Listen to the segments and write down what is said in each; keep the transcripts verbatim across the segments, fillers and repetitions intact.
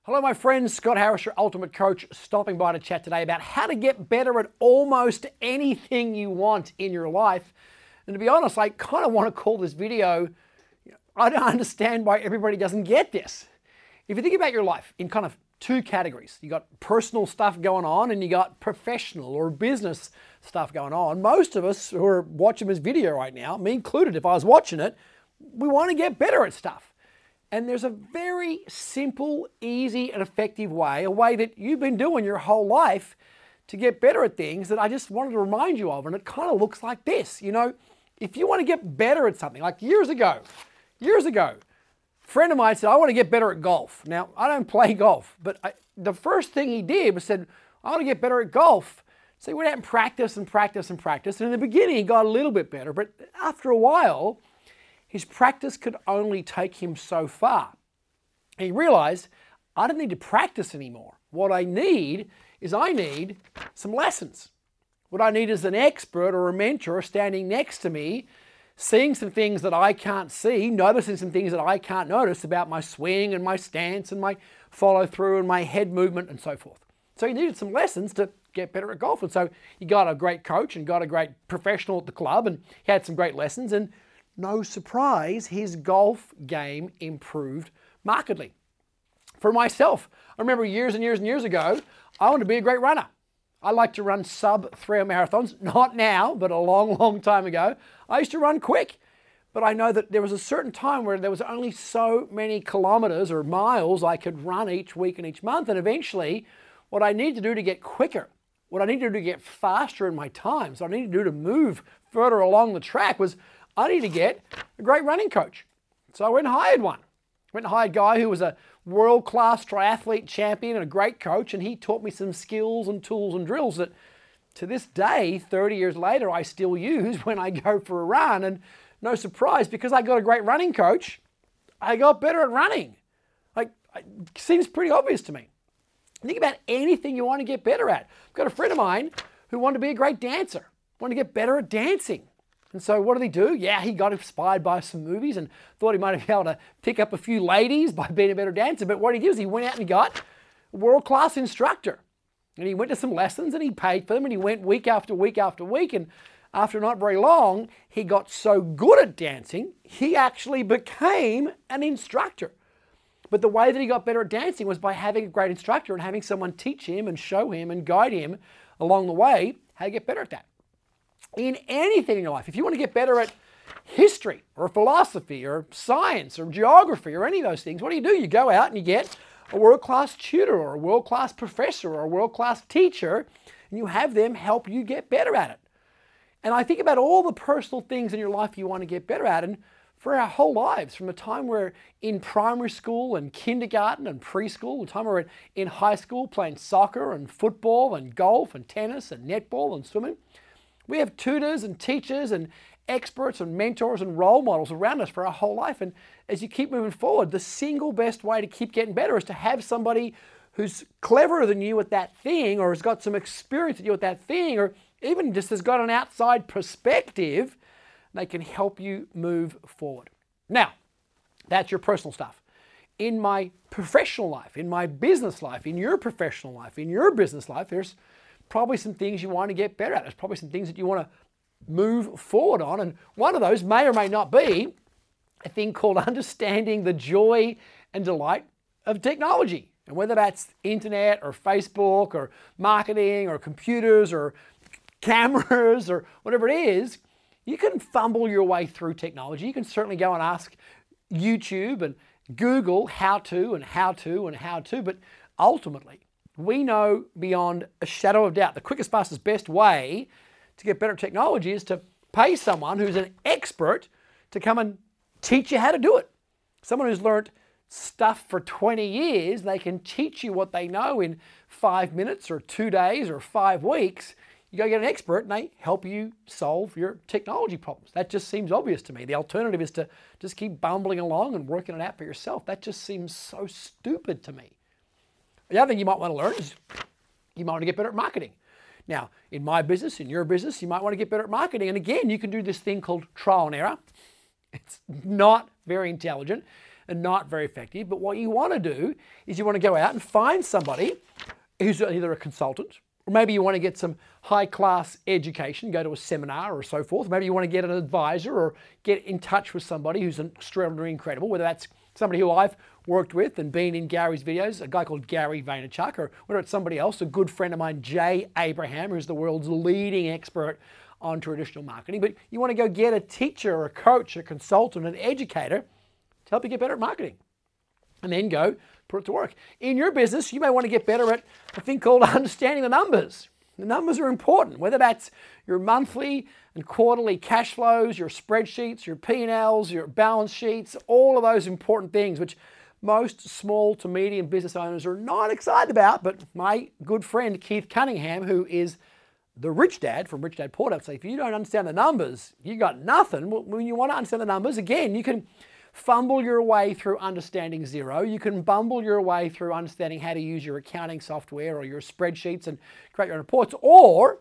Hello my friends, Scott Harris, your Ultimate Coach, stopping by to chat today about how to get better at almost anything you want in your life. And to be honest, I kind of want to call this video, I don't understand why everybody doesn't get this. If you think about your life in kind of two categories, you got personal stuff going on and you got professional or business stuff going on. Most of us who are watching this video right now, me included if I was watching it, we want to get better at stuff. And there's a very simple, easy, and effective way, a way that you've been doing your whole life to get better at things that I just wanted to remind you of. And it kind of looks like this. You know, if you want to get better at something, like years ago, years ago, a friend of mine said, I want to get better at golf. Now, I don't play golf, but I, the first thing he did was said, I want to get better at golf. So he went out and practiced and practiced and practiced. And in the beginning, he got a little bit better. But after a while, his practice could only take him so far. And he realized, I don't need to practice anymore. What I need is I need some lessons. What I need is an expert or a mentor standing next to me, seeing some things that I can't see, noticing some things that I can't notice about my swing and my stance and my follow through and my head movement and so forth. So he needed some lessons to get better at golf. And so he got a great coach and got a great professional at the club and he had some great lessons, and no surprise, his golf game improved markedly. For myself, I remember years and years and years ago, I wanted to be a great runner. I like to run sub three hour marathons, not now, but a long, long time ago. I used to run quick, but I know that there was a certain time where there was only so many kilometers or miles I could run each week and each month, and eventually what I needed to do to get quicker, what I needed to do to get faster in my times, what I needed to do to move further along the track was I need to get a great running coach. So I went and hired one. Went and hired a guy who was a world-class triathlete champion and a great coach, and he taught me some skills and tools and drills that to this day, thirty years later, I still use when I go for a run. And no surprise, because I got a great running coach, I got better at running. Like, it seems pretty obvious to me. Think about anything you want to get better at. I've got a friend of mine who wanted to be a great dancer, wanted to get better at dancing. And so what did he do? Yeah, he got inspired by some movies and thought he might be able to pick up a few ladies by being a better dancer. But what he did was he went out and he got a world-class instructor. And he went to some lessons and he paid for them and he went week after week after week. And after not very long, he got so good at dancing, he actually became an instructor. But the way that he got better at dancing was by having a great instructor and having someone teach him and show him and guide him along the way how to get better at that. In anything in your life, if you want to get better at history or philosophy or science or geography or any of those things, what do you do? You go out and you get a world-class tutor or a world-class professor or a world-class teacher, and you have them help you get better at it. And I think about all the personal things in your life you want to get better at, and for our whole lives, from the time we're in primary school and kindergarten and preschool, the time we're in high school playing soccer and football and golf and tennis and netball and swimming, we have tutors and teachers and experts and mentors and role models around us for our whole life. And as you keep moving forward, the single best way to keep getting better is to have somebody who's cleverer than you at that thing, or has got some experience than you at that thing, or even just has got an outside perspective. They can help you move forward. Now, that's your personal stuff. In my professional life, in my business life, in your professional life, in your business life, there's probably some things you want to get better at. There's probably some things that you want to move forward on. And one of those may or may not be a thing called understanding the joy and delight of technology. And whether that's internet or Facebook or marketing or computers or cameras or whatever it is, you can fumble your way through technology. You can certainly go and ask YouTube and Google how to and how to and how to, but ultimately, we know beyond a shadow of doubt the quickest, fastest, best way to get better at technology is to pay someone who's an expert to come and teach you how to do it. Someone who's learned stuff for twenty years, they can teach you what they know in five minutes or two days or five weeks. You go get an expert and they help you solve your technology problems. That just seems obvious to me. The alternative is to just keep bumbling along and working it out for yourself. That just seems so stupid to me. The other thing you might want to learn is you might want to get better at marketing. Now, in my business, in your business, you might want to get better at marketing. And again, you can do this thing called trial and error. It's not very intelligent. and not very effective. But what you want to do is you want to go out and find somebody who's either a consultant, or maybe you want to get some high-class education, go to a seminar or so forth. Maybe you want to get an advisor or get in touch with somebody who's extraordinarily incredible, whether that's somebody who I've worked with and been in Gary's videos, a guy called Gary Vaynerchuk, or whether it's somebody else, a good friend of mine, Jay Abraham, who's the world's leading expert on traditional marketing. But you want to go get a teacher or a coach, a consultant, an educator to help you get better at marketing. And then go put it to work. In your business, you may want to get better at a thing called understanding the numbers. The numbers are important, whether that's your monthly and quarterly cash flows, your spreadsheets, your P and L's, your balance sheets, all of those important things which most small to medium business owners are not excited about. But my good friend Keith Cunningham, who is the Rich Dad from Rich Dad Poor Dad, say if you don't understand the numbers, you got nothing. When you want to understand the numbers, again, you can fumble your way through understanding Xero. You can bumble your way through understanding how to use your accounting software or your spreadsheets and create your own reports. Or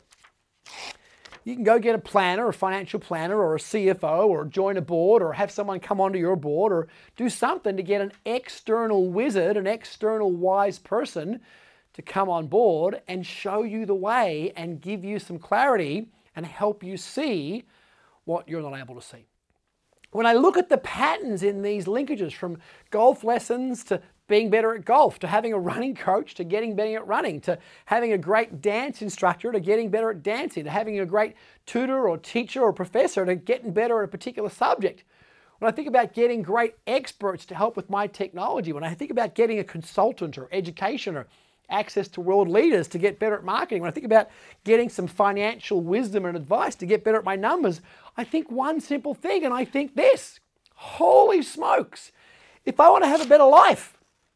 you can go get a planner, a financial planner, or a C F O, or join a board, or have someone come onto your board, or do something to get an external wizard, an external wise person to come on board and show you the way and give you some clarity and help you see what you're not able to see. When I look at the patterns in these linkages, from golf lessons to being better at golf, to having a running coach, to getting better at running, to having a great dance instructor, to getting better at dancing, to having a great tutor or teacher or professor, to getting better at a particular subject. When I think about getting great experts to help with my technology, when I think about getting a consultant or education or access to world leaders to get better at marketing, when I think about getting some financial wisdom and advice to get better at my numbers, I think one simple thing, and I think this: holy smokes, if I want to have a better life,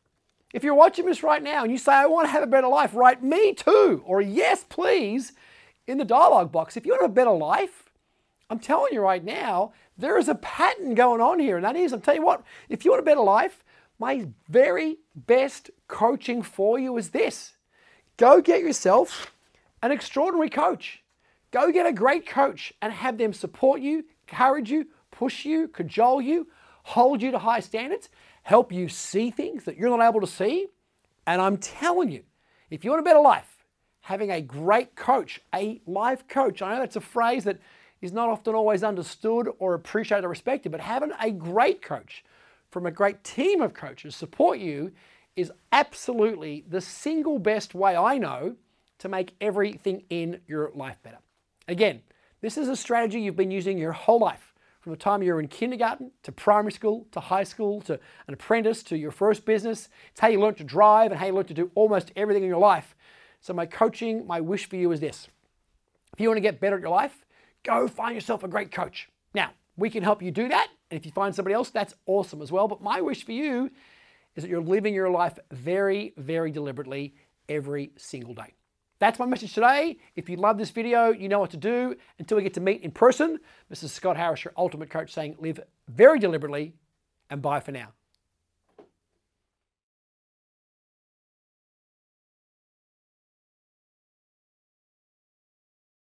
if you're watching this right now and you say, I want to have a better life, write me too, or yes, please, in the dialogue box. If you want a better life, I'm telling you right now, there is a pattern going on here, and that is, I'm telling you what, if you want a better life, my very best coaching for you is this: go get yourself an extraordinary coach. Go get a great coach and have them support you, encourage you, push you, cajole you, hold you to high standards, help you see things that you're not able to see. And I'm telling you, if you want a better life, having a great coach, a life coach, I know that's a phrase that is not often always understood or appreciated or respected, but having a great coach from a great team of coaches support you is absolutely the single best way I know to make everything in your life better. Again, this is a strategy you've been using your whole life, from the time you're in kindergarten to primary school to high school to an apprentice to your first business. It's how you learn to drive and how you learn to do almost everything in your life. So my coaching, my wish for you is this: if you want to get better at your life, go find yourself a great coach. Now, we can help you do that. And if you find somebody else, that's awesome as well. But my wish for you is that you're living your life very, very deliberately every single day. That's my message today. If you love this video, you know what to do. Until we get to meet in person, this is Scott Harris, your Ultimate Coach, saying live very deliberately, and bye for now.